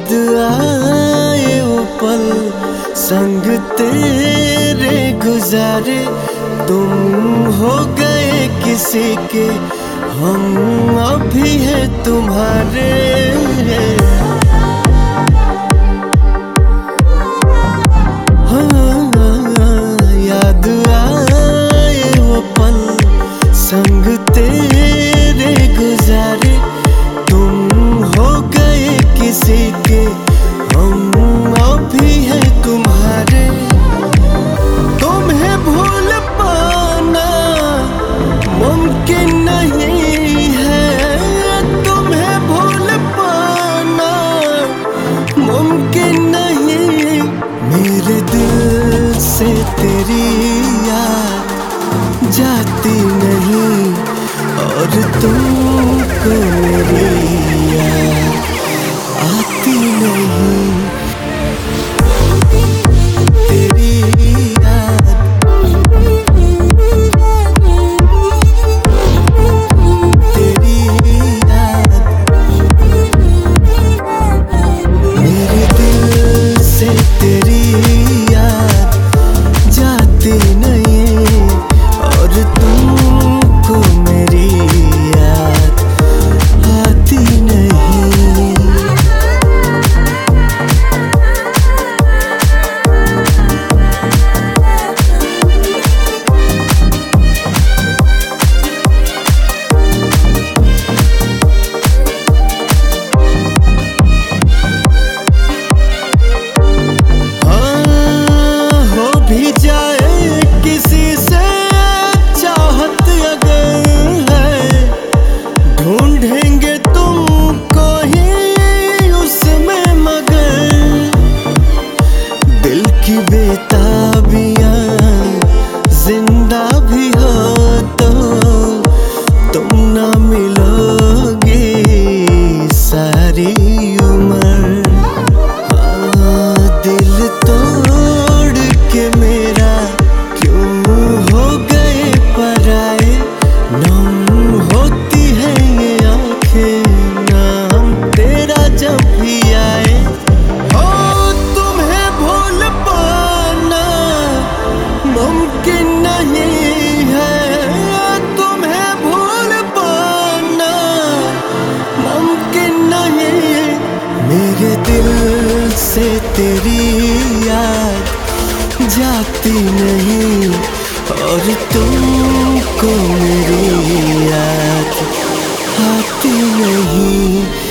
याद आए वो पल संग तेरे गुजारे। तुम हो गए किसी के, हम अभी हैं तुम्हारे। हाँ, याद आए वो पल संग तेरे गुजारे। तुम हो गए किसी के, हम अभी हैं तुम्हारे। तुम्हें भूल पाना मुमकिन नहीं है, तुम्हें भूल पाना मुमकिन नहीं। मेरे दिल से तेरी याद जाती नहीं, और तुमको मेरी याद आती नहीं। बेताबियां जिंदा भी हो तो तुम ना मिलोगे सारी उम्र। हाँ, दिल तोड़ के मेरा क्यों हो गए पराए। नम होती है ये आंखें नाम तेरा जब भी आए। मुमकिन नहीं है तुम्हें भूल पाना, मुमकिन नहीं। मेरे दिल से तेरी याद जाती नहीं, और तुमको मेरी याद आती नहीं।